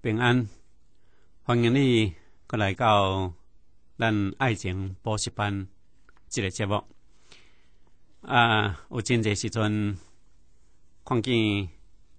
平安，欢迎你过来到咱爱情补习班这个节目。有真侪时阵看见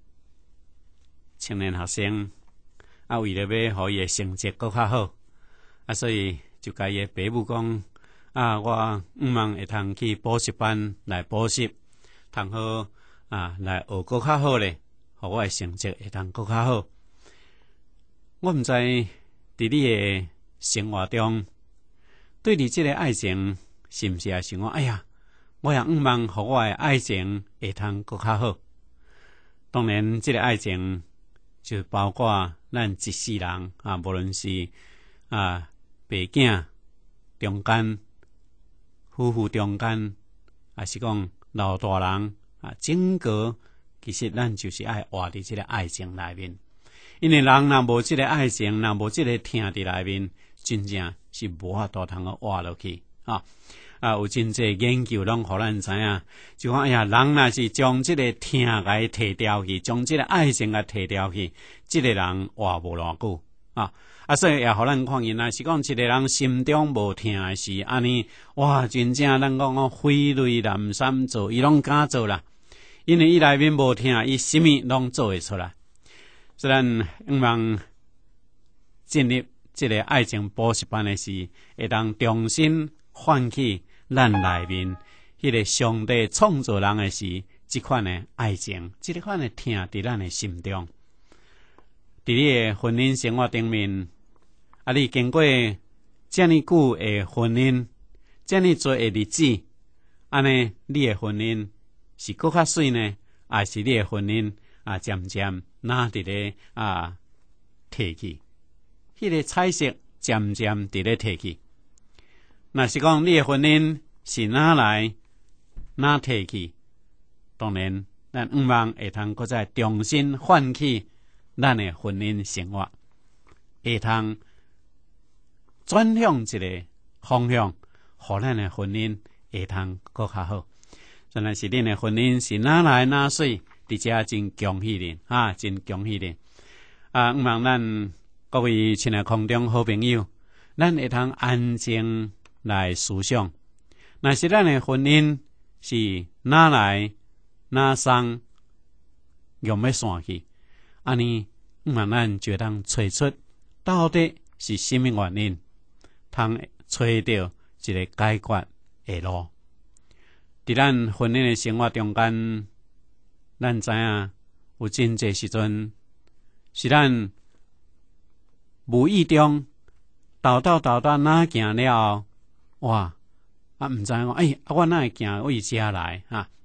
青年学生为了要互伊的成绩更较好，所以就甲伊的爸母讲我毋望会通去补习班来补习，通好来学更较好咧，互我的成绩会通更较好。我毋知伫你的生活中，对你这个爱情是毋是也想讲，我也毋望互我的爱情会通更较好。当然，这个爱情就包括咱一世人无论是爸囝中间、夫妇中间，还是讲老大人整个，其实咱就是爱活伫这个爱情内面。因为人若无这个爱情，若无这个疼伫内面，真正是无法度通活落去有真侪研究拢互咱知影，就讲人若是将这个疼甲伊摕掉去，将这个爱情甲摕掉去，这个人活无偌久所以也互咱看见，若是讲一个人心中无疼的是安尼，真正咱讲挥泪南山做，伊拢敢做啦，因为伊内面无疼，伊什么拢做会出来。虽然希望进入这个爱情补习班的时，会当重新唤起咱内面迄个上帝创造人的时，这款的爱情，这款的疼伫咱的心中。伫你的婚姻生活顶面，你经过这么久的婚姻，这么多的日子，安尼你的婚姻是更较水呢，还是你的婚姻渐渐拿伫咧褪去？迄个彩色渐渐伫咧褪去。若是讲你的婚姻是拿来拿褪去，当然咱毋望会通搁再重新唤起咱的婚姻生活，会通转向一个方向，互咱的婚姻会通搁较好。虽然是恁的婚姻是拿来拿水，而且真恭喜恁真恭喜恁毋望咱各位亲爱空中好朋友，咱会通安静来思想，若是咱的婚姻是拿来拿送用要散去，安尼毋望咱就当找出到底是什么原因，通找到一个解决的路。伫咱婚姻的生活中间，咱知影有真侪时阵是咱无意中倒哪行了后，毋知讲我哪会行为遮来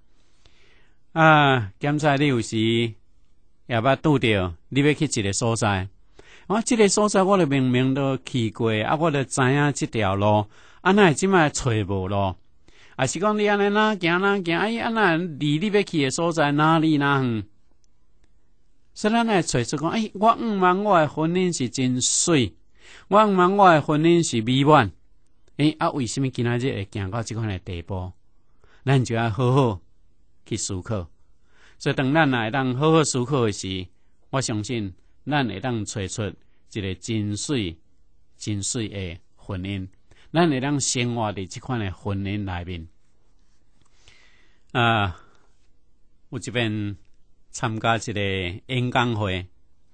检查你有时也捌拄着，你要去一个所在，这个所在我就明明都去过我就知影这条路，哪会即摆找无路？是讲你安尼哪行，哪离你要去的所在哪里远？所以咱来找出讲，我毋望我的婚姻是真水，我毋望我的婚姻是美满。为什么今仔日会行到这款的地步？咱就要好好去思考。所以当咱会当好好思考的时，我相信咱会当找出一个真水的婚姻，咱会当生活伫这款的婚姻内面。有一遍参加一个演讲会，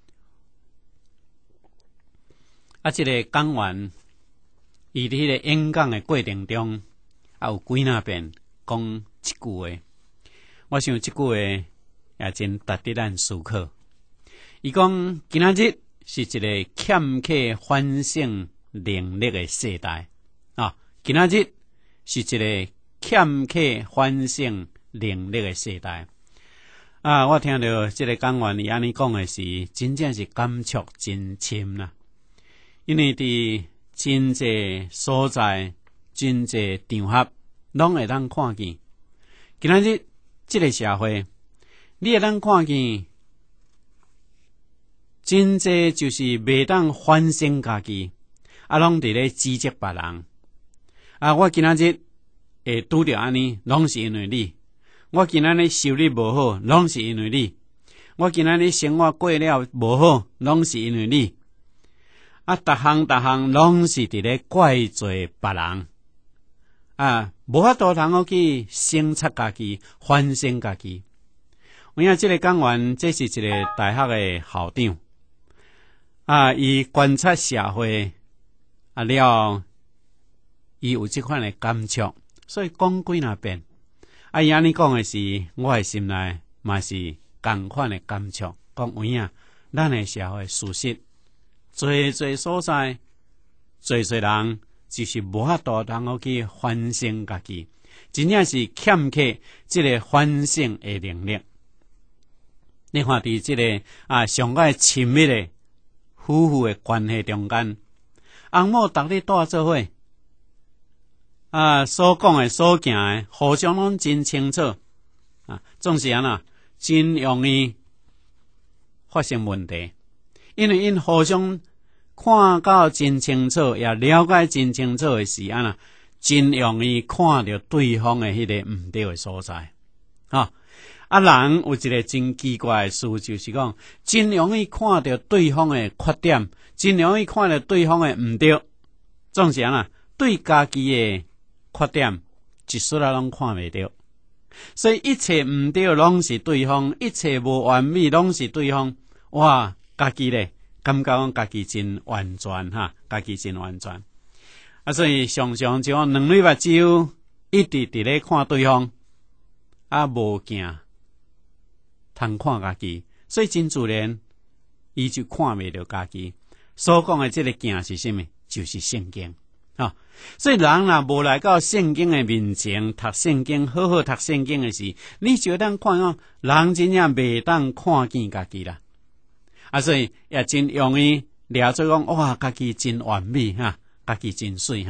这个讲员伊伫迄个演讲的过程中，有几若遍讲一句话，我想这句话也真值得咱思考。伊讲今仔日是一个欠缺反省能力的世代今仔日是一个欠缺反省能力的世代我听到这个讲员伊安尼讲的时，真正是感触真深啦。因为伫真侪所在、真侪场合，拢会当看见。今仔日这个社会，你会当看见，真侪就是袂当反省家己，拢伫咧指责别人。我今仔日会拄着安尼，拢是因为你；我今仔日收入无好，拢是因为你； 我今仔日生活过了无好，拢是因为你。啊，逐项拢是伫咧怪罪别人。啊，无法度通好去省察家己，反省家己。有影即个讲员，这是一个大学的校长。啊，伊观察社会啊了，伊有即款的感触，所以讲几若遍。啊，伊安尼讲的是，我的心内嘛是同款的感触。讲有影，咱的社会事实，侪所在，侪人就是无法度通好去反省家己，真正是欠缺即个反省的能力。你看伫即个上个亲密的夫妇的关系中间，翁某逐日住做伙，所讲的所行的，互相拢真清楚，总是真容易发生问题，因为因互相看到真清楚，也了解真清楚的时阵真容易看到对方的迄个毋对的所在。人有一个真奇怪的事，就是讲真容易看到对方的缺点，真容易看到对方的毋对。总是对家己的缺点，一丝仔拢看袂到。所以一切毋对拢是对方，一切无完美拢是对方。哇，家己咧感觉讲家己真完全家己真完全。所以常常就两对目睭一直伫咧看对方，无镜通看家己，所以真自然，伊就看袂到家己。所讲的这个镜是什么？就是圣经。所以人若无来到圣经的面前，读圣经，好好读圣经的时，你就当看人真正袂当看见家己啦。所以也真容易了做讲，哇，家己真完美家己真水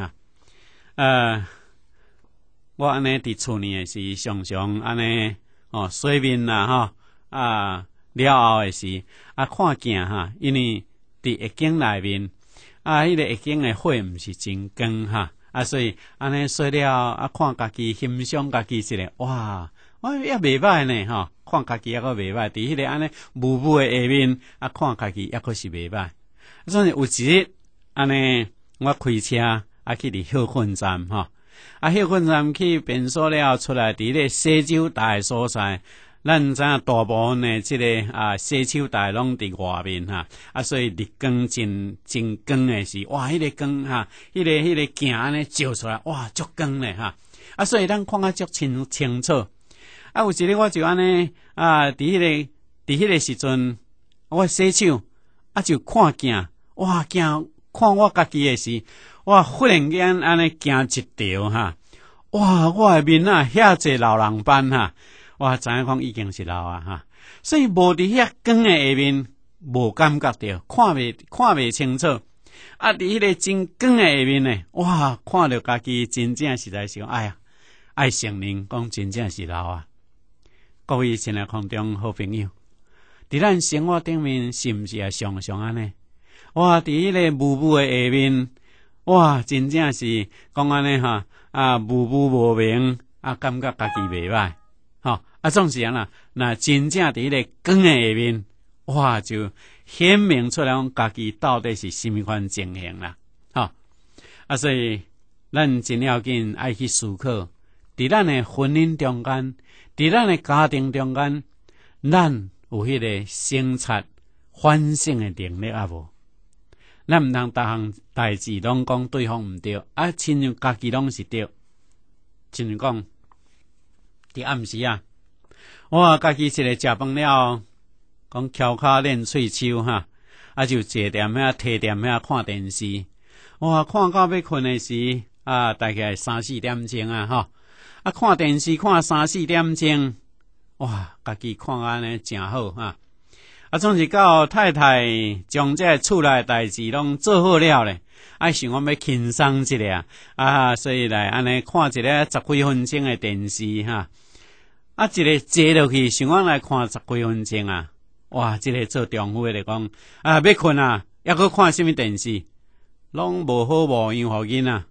我安尼伫厝里的时，常常安尼洗面啦了后的时看镜因为伫眼镜内面迄个眼镜的火毋是真光所以安尼洗了看家己欣赏家己一个，哇，也袂歹呢看家己也阁袂歹，伫迄个安尼雾的下面看家己也阁是袂歹。所以有一日安尼我开车去伫休困站休困站去便所了出来，伫咧洗手台的所在。咱知影大部分的即个洗手台拢伫外面所以日光真光的是，哇，迄个光迄个镜安尼照出来，哇，足光咧所以咱看足清楚。有一日我就安尼伫迄个时阵，我洗手就看镜，哇，镜看我家己的时，哇，忽然间安尼惊一条哇，我的面遐济老人斑哇，知影讲已经是老所以无伫遐光的下面，无感觉到，看袂清楚。伫迄个真光的下面呢，哇，看到家己真正实在是哎呀，爱承认讲真正是老各位亲爱空中好朋友，伫咱生活顶面是毋是也常常安尼？哇，伫迄个雾的下面，哇，真正是讲安尼无明感觉家己袂歹。总是若真正伫迄个光的下面，哇，就显明出来讲家己到底是什么款情形啦。所以咱真要紧爱去思考，伫咱的婚姻中间，伫咱的家庭中间，咱有迄个省察反省的能力无？咱毋通逐项代志拢讲对方毋对，亲像家己拢是对。亲像讲伫暗时我家己一个食饭了，讲翘脚练喙鬚就坐踮遐摕踮遐看电视。哇，看到要困的时大概3-4点钟看电视看3-4点钟，哇，家己看安尼真好总是到太太将这厝内代志拢做好了咧，想我要轻松一下所以来安尼看一个10几分钟的电视一个坐落去，想我来看10几分钟哇，这个做丈夫的讲要困还阁看什么电视，拢无好无样互囡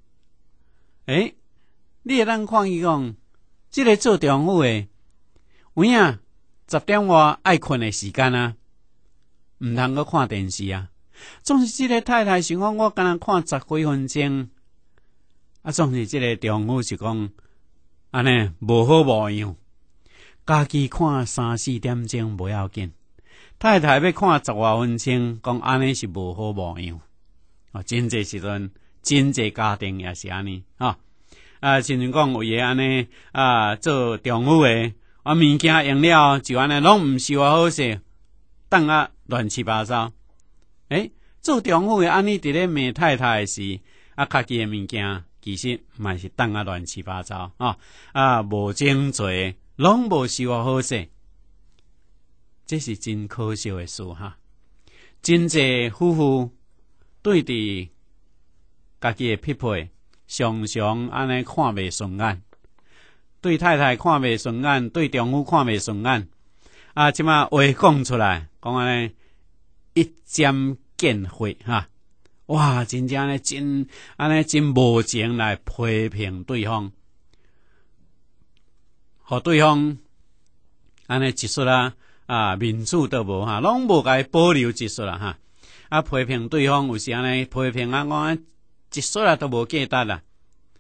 你会当看伊讲，这个做丈夫的有影 10点外爱困的时间啊，毋通阁看电视啊。总是即个太太想讲，我敢若看10几分钟，啊，总是即个丈夫是讲，安尼无好无样，家己看3、4点钟无要紧，太太要看10外分钟，讲安尼是无好无样。真济时阵，真济家庭也是安尼亲像讲有诶安尼做丈夫诶，物件用了就安尼拢毋是偌好势，等啊乱七八糟。做丈夫诶安尼伫咧骂太太诶时，家己诶物件其实嘛是等啊乱七八糟无整齐，拢无是偌好势。这是真可惜诶事真济夫妇对伫家己诶匹配，常常安尼看袂顺眼，对太太看袂顺眼，对丈夫看袂顺眼即马话讲出来，讲安尼一针见血哇，真正安尼真无情来批评对方，互对方安尼一说面子都无拢无甲伊保留一说批评对方有时安尼批评讲一说都无价值啦。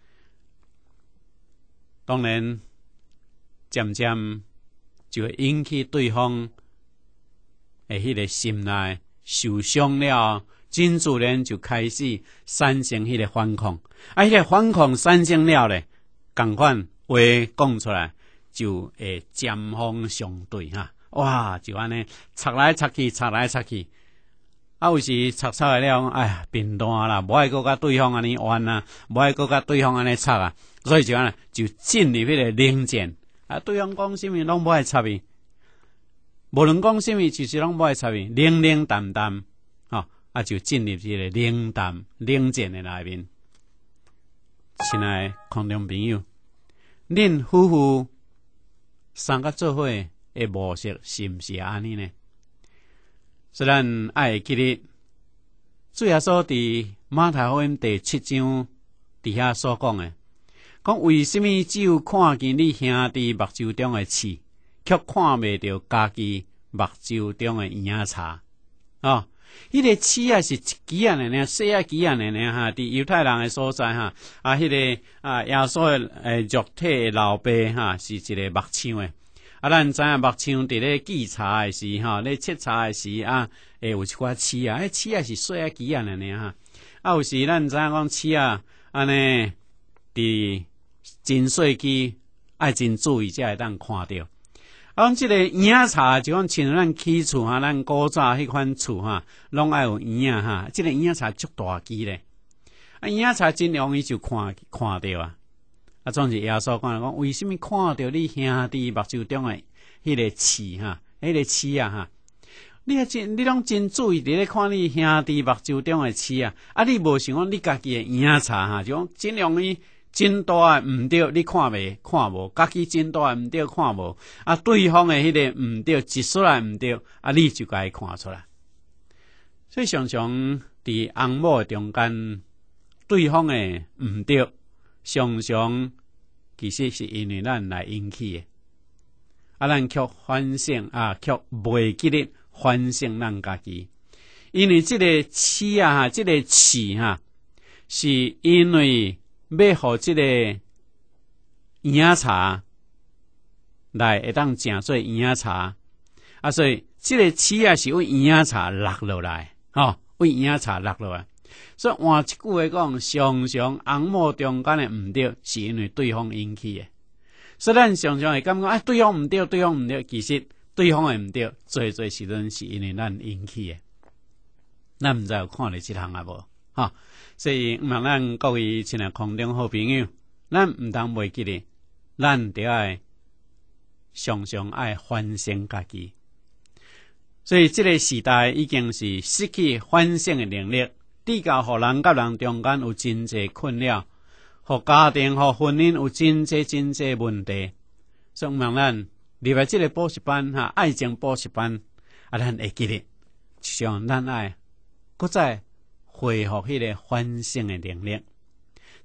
当然渐渐就会引起对方诶迄个心内受伤了，真自然就开始产生迄个反抗迄个反抗产生了咧，同款话讲出来就会针锋相对哇，就安尼插来插去，插来插去有时插了哎呀变淡啦，无爱搁甲对方安尼玩无爱搁甲对方安尼插所以就安尼就进入迄个冷战对方讲什么拢无爱插伊，无论讲什么就是拢无爱插伊，冷冷淡淡就进入这个冷战的内面。亲爱的观众朋友，恁夫妇三个做伙的模式是毋是安尼呢？所以咱爱会记得主耶稣伫马太福音第7章底下所讲的，讲为什么只有看见你兄弟目睭中的刺，却看袂到家己目睭中的影叉迄个刺是一枝呢，细枝呢伫犹太人的所在迄个耶稣的肉体的老爸是一个木匠的咱知影木匠伫咧锯柴的时咧切柴的时会有一寡刺迄刺是细枝呢有时咱知影讲刺安尼伫真细枝爱真注意才会当看到。即个影叉就讲像咱起厝咱古早迄款厝拢爱有影即个影叉足大支咧影叉真容易就看到总是耶稣讲为什么看到你兄弟目睭中的迄个刺迄个刺你拢真注意伫咧看你兄弟目睭中的刺你无想讲你家己的影叉就讲真容易真大毋对，你看无，家己真大毋对看无对方的迄个毋对，一说来毋对你就该看出来。所以常常伫翁某中间，对方的毋对，常常其实是因为咱来引起的咱却反省却袂记得反省咱家己，因为这个刺这个刺是因为要互这个影叉来会当正做影叉所以这个刺是为影叉落落来为影叉落落来。所以换一句话讲，常常翁某中间的毋对是因为对方引起的，所以咱常常会感觉对方毋对，对方毋对，其实对方的毋对最时阵是因为咱引起的。咱毋知有看到这项无所以望咱各位亲爱空中好朋友，咱毋通袂记得，咱得爱常常爱反省家己。所以这个时代已经是失去反省的能力，地教互人甲人中间有真济困扰，互家庭互婚姻有真济问题。所以望咱入来这个补习班爱情补习班咱会记得，就像咱爱搁再恢复迄个反省的能力。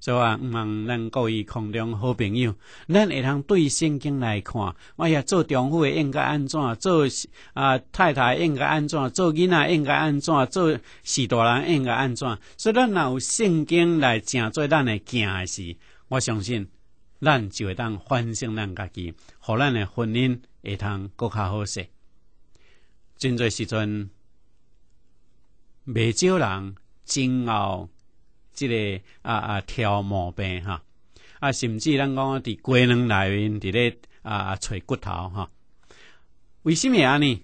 所以我望咱各位空中好朋友，咱会通对圣经来看，哎呀，做丈夫的应该安怎，做太太应该安怎，做囡仔应该安怎，做士大人应该安怎。所以咱若有圣经来正做咱的行的事，我相信咱就会当反省咱家己，互咱的婚姻会通更较好势。真侪时阵，未少人争拗这个挑毛病哈，甚至咱讲伫鸡卵内面伫咧找骨头哈。为什么安尼？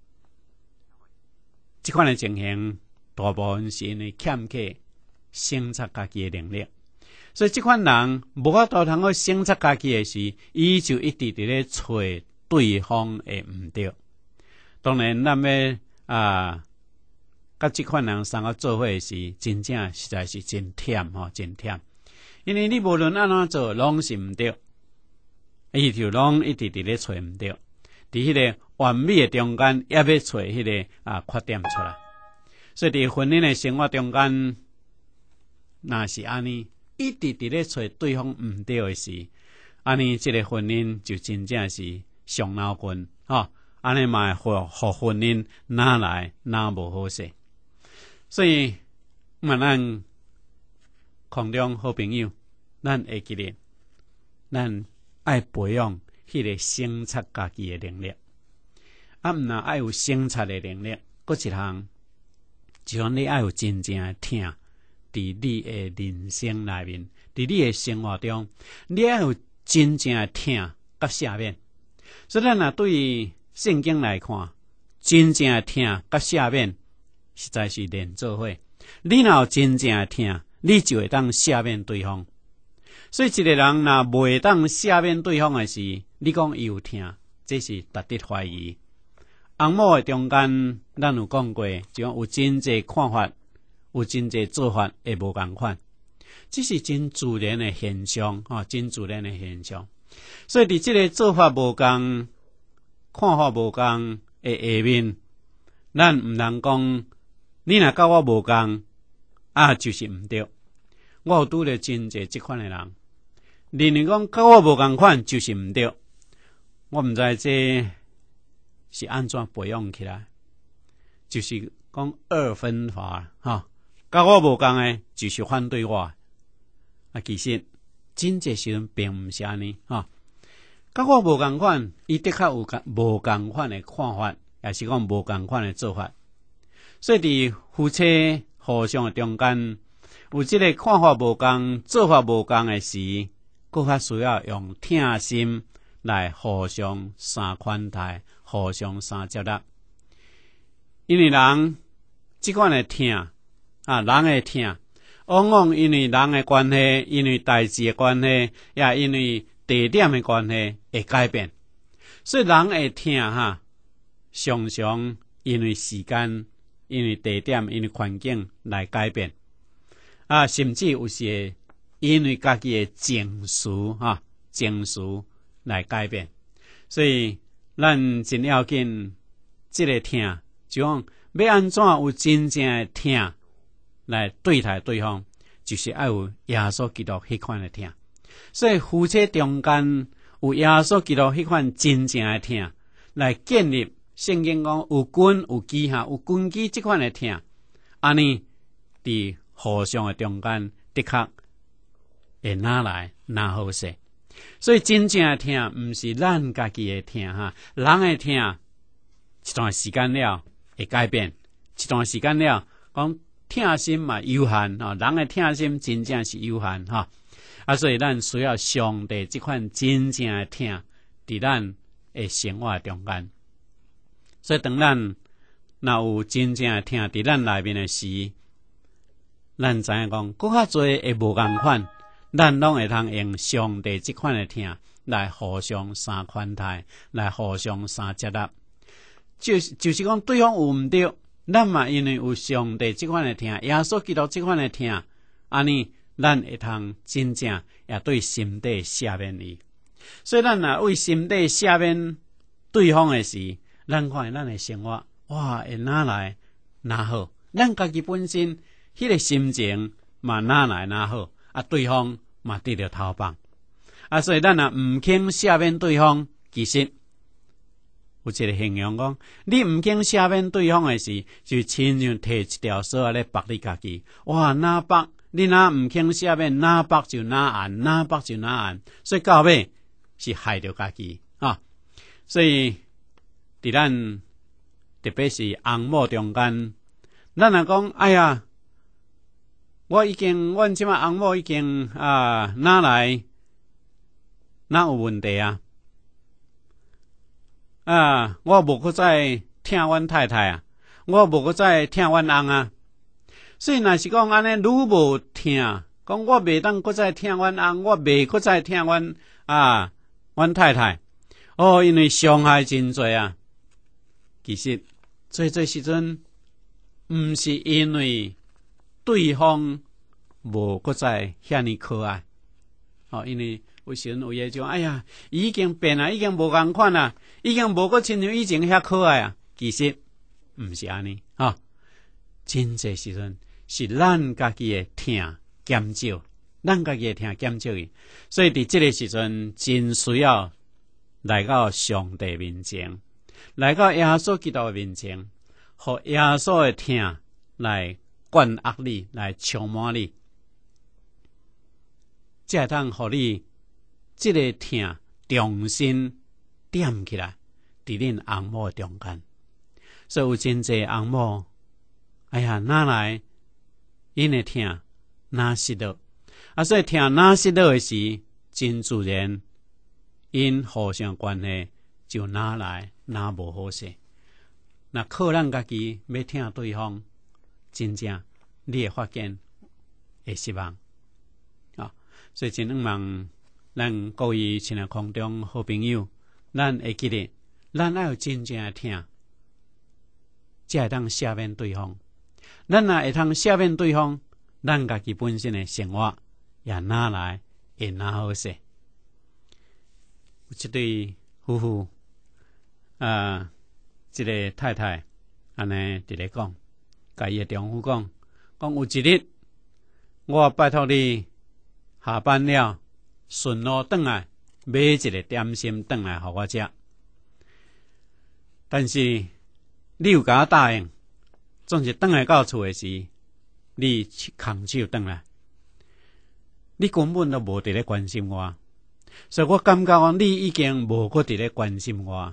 这款的情形大部分是因为欠缺省察家己的能力，所以这款人无法度通去省察家己的事，伊就一直伫咧找对方的毋对。当然，咱要甲这款人三个做伙的时，真正实在是真忝吼，真忝。因为你无论安怎做，拢是毋对，伊就拢一直伫咧找毋对，伫迄个完美的中间，也要找迄个缺点出来。所以伫婚姻的生活中间，若是安尼，一直伫咧找对方毋对的时，安尼这个婚姻就真正是伤脑筋吼。安尼嘛会互婚姻哪来哪无好势。所以，咱空中好朋友，咱会记得，咱爱培养迄个省察家己的能力。毋若爱有省察的能力，搁一项，就讲你爱有真正的疼，伫你的人生内面，伫你的生活中，你爱有真正的疼甲赦免。所以，咱若对圣经来看，真正的疼甲赦免，实在是连做伙。你若有真正的疼，你就会当赦免对方。所以一个人若袂当赦免对方的时，你讲伊有疼，这是值得怀疑。红某的中间，咱有讲过，就讲有真济看法，有真济做法会无共款，这是真自然的现象，真自然的现象。所以伫这个做法无共、看法无共的下面，咱毋通讲。你若甲我无共，就是毋对。我有拄着真济即款的人，认为讲甲我无共款就是毋对。我毋知这是安怎培养起来，就是讲二分法哈。甲我无共的，就是反对我。其实真济时阵并毋是安尼哈。甲我无共款，伊的确有无共款的看法，也是讲无共款的做法。所以伫夫妻互相的中间，有即个看法无共、做法无共的时，更较需要用疼心来互相相款待、互相相接纳。因为人即款的疼人的疼，往往因为人的关系、因为代志的关系，也因为地点的关系会改变。所以人的疼常常因为时间。因为地点、因为环境来改变，甚至有时因为家己的情绪来改变。所以，咱真要紧，这个疼，就讲要安怎有真正的疼来对待对方，就是要有耶稣基督迄款的疼。所以，夫妻中间有耶稣基督迄款真正的疼来建立。圣经讲有根有基有根基这款的疼，安尼伫互相的中间的确会哪来哪好势。所以真正的疼毋是咱家己的疼人的疼一段时间了会改变，一段时间了讲疼心嘛有限人的疼心真正是有限所以咱需要上帝这款真正的疼伫咱的生活中间。所以，当咱若有真正的疼伫咱内面的时，咱知影讲，更较多会无共款，咱拢会通用上帝这款的疼来互相相款待，来互相相接纳。就是讲，对方有毋对，咱嘛因为有上帝这款的疼，耶稣基督这款的疼，安尼咱会通真正也对心底赦免伊。所以，咱若为心底赦免对方的时，咱看咱的生活，哇，会哪来哪好？咱家己本身迄个心情嘛哪来哪好？ 对方嘛得到头棒。所以咱若毋肯赦免对方，其实有一个形容讲，你毋肯赦免对方的时，就亲像摕一条绳咧绑你家己。哇，哪绑？你若毋肯赦免，哪绑就哪按，哪绑就哪按，所以到尾是害着家己啊。所以伫咱特别是翁某中间，咱若讲，哎呀，阮即摆翁某已经哪来？哪有问题啊？我无搁再疼阮太太啊，我无搁再疼阮翁啊。所以若是讲安尼，愈无疼，讲我袂当搁再疼阮翁，我袂搁再疼阮太太。因为伤害真多啊。其实做时阵，毋是因为对方无搁再遐尼可爱。因为有时阵有诶种，哎呀，已经变啊，已经无共款啊，已经无搁亲像以前遐可爱啊。其实毋是安尼真侪时阵是咱家己诶疼减少，咱家己诶疼减少去，所以伫即个时阵真需要来到上帝面前，来到耶稣基督诶面前，互耶稣诶疼来灌压你，来充满你，才会通互你即个疼重新点起来，伫恁翁某中间。所以有真侪翁某，哎呀，哪来因的疼哪失落？所以疼哪失落的时，真自然，因互相关系就哪来哪无好势。那靠咱家己要疼对方，真正你会发现会失望所以真希望咱各位亲爱空中好朋友，咱会记得，咱要有真正的疼，才会当赦免对方。咱若会通赦免对方，咱家己本身的生活也哪来会哪好势。有一对夫妇，一个太太安尼伫咧讲，甲伊的丈夫讲有一日，我拜托你下班了，顺路转来买一个点心转来互我食。但是你有甲我答应，总是转来到厝的时，你空手转来，你根本都无伫咧关心我，所以我感觉讲你已经无搁伫咧关心我。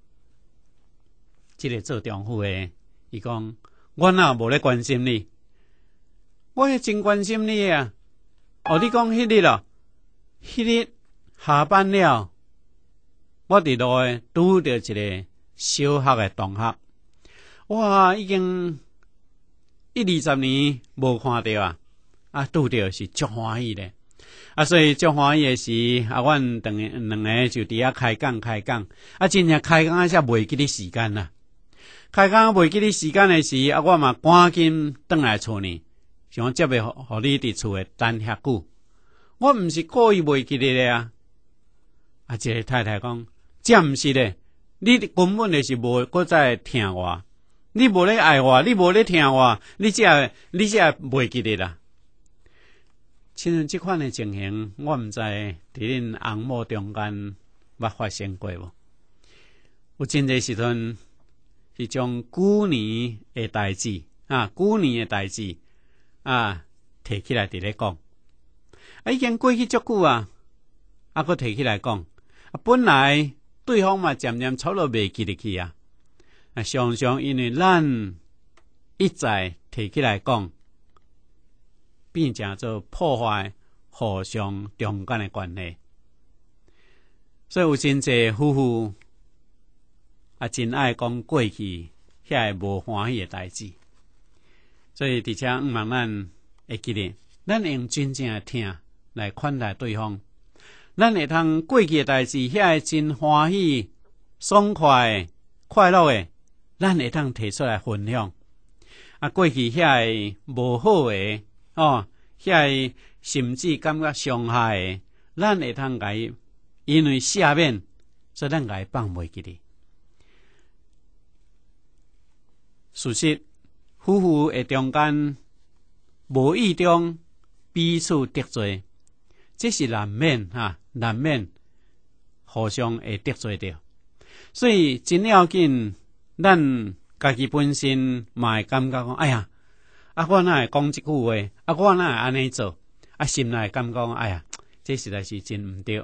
这个做丈夫的，伊讲我哪无咧关心你，我也真关心你啊。你讲迄日咯，迄日下班了，我伫路诶拄着一个小学的同学，哇，已经20年无看到拄着是足欢喜咧。所以足欢喜的时，阮两个就伫遐开讲，真正开讲才袂记哩时间啦。开讲袂记哩时间的时，我嘛赶紧转来厝呢，想接袂互你伫厝诶等遐久。我毋是故意袂记哩咧这个太太讲，这毋是咧，你根本就是无搁再疼我，你无咧爱我，你无咧疼我，你才袂记哩啦。亲像即款的情形，我毋知伫恁翁某中间捌发生过无？有真侪时阵是将旧年的代志摕起来伫咧讲，已经过去足久啊，佫摕起来讲，本来对方嘛渐渐差不多袂记得去啊。常常因为咱一再摕起来讲，变成做破坏互相中间的关系。所以有真侪夫妇真爱讲过去遐个无欢喜的代志。所以伫遮望咱会记得，咱用真正的疼来款待对方，咱会通过去的代志，遐个真欢喜、爽快、快乐的，咱会通提出来分享。过去遐个无好的遐个甚至感觉伤害的，咱会通甲伊因为赦免，所以咱甲伊放袂记哩。事实夫妇的中间无意中彼此得罪，这是难免难免互相会得罪掉。所以真要紧，咱家己本身嘛会感觉讲，哎呀，我哪会讲一句话，我哪会安尼做，心内感觉讲，哎呀，这实在是真毋对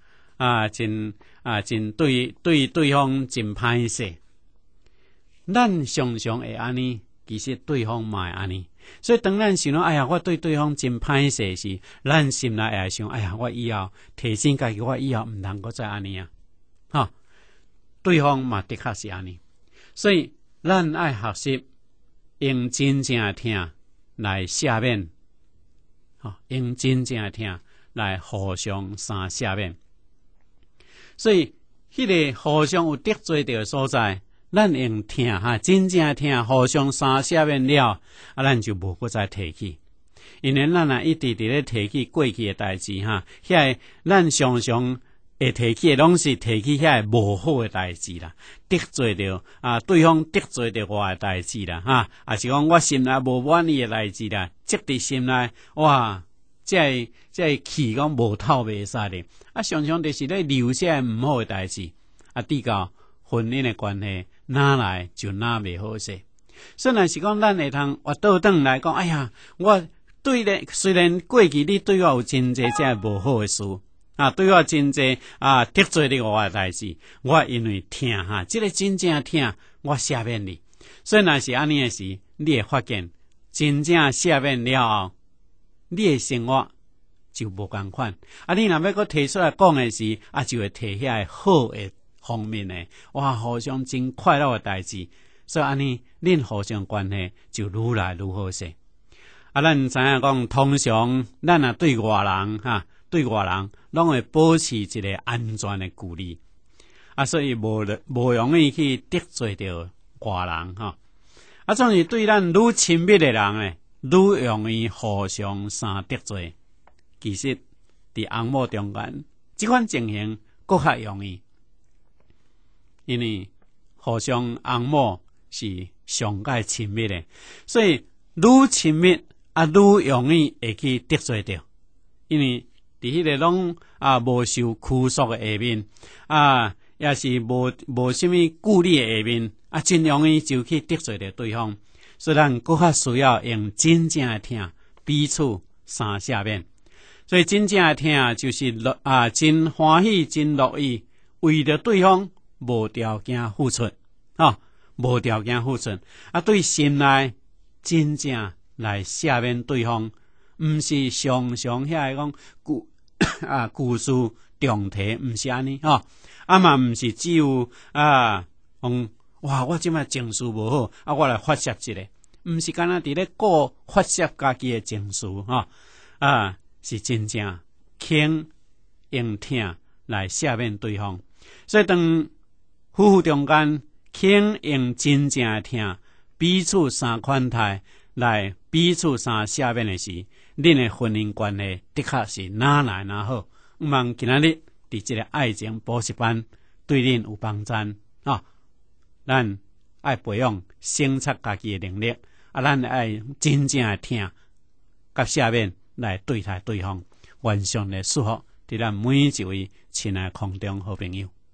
真对方真歹势。咱常常会安尼，其实对方嘛会安尼。所以当咱想到，哎呀，我对对方真歹势时，咱心内会想，哎呀，我以后提醒家己，我以后毋通搁再安尼对方嘛的确是安尼。所以咱爱学习用真正听来赦免，用真正听来互相相赦免。所以迄个互相有得罪的所在，咱用听真正听互相相赦免了，咱就无搁再提起。因为咱一直伫咧提起过去的代志遐咱常常会提起的拢是提起遐无好的代志啦，得罪着对方得罪着我的代志啦也是讲我心内无满意的代志啦，积伫心内哇，这气讲无透袂使咧常常就是咧留下毋好的代志抵到婚姻的关系哪来就哪袂好势。所以若是讲咱会通活倒转来讲，哎呀，我对咧虽然过去你对我有真济这无好的事对我真济得罪你我的代志，我因为听这个真正听我赦免你。所以若是安尼的时，你会发现真正赦免了后，你的生活就无同款你若要搁提出来讲的时就会提遐好的方面的哇，互相真快乐的代志。所以安尼恁互相关系就愈来愈好势咱知影讲，通常咱对外人拢会保持一个安全的距离所以无容易去得罪到外人总是对咱愈亲密的人愈容易互相相得罪。其实伫翁某中间这款情形更较容易，因为互相翁某是上界亲密的，所以愈亲密愈容易会去得罪掉。因为伫迄个拢无受拘束的下面也是无什么顾虑的下面真容易就去得罪着对方。所以咱更较需要用真正的听彼此相赦免。所以真正的听就是真欢喜真乐意为着对方无条件付出无条件付出对心内真正来赦免对方，毋是常常遐讲故事重提，毋是安尼嘛毋是只有哇我即摆情绪无好我来发泄一个，毋是干那伫咧顾发泄家己的情绪是真正肯用听来赦免对方。所以当夫妇中间肯用真正的听彼此相款待来彼此相赦免的时，恁的婚姻关系的确是哪来哪好。毋茫今仔日伫这个爱情补习班对恁有帮助咱爱培养省察家己的能力咱爱真正的听甲赦免来对待对方。愿上帝祝福伫咱每一位亲爱空中好朋友。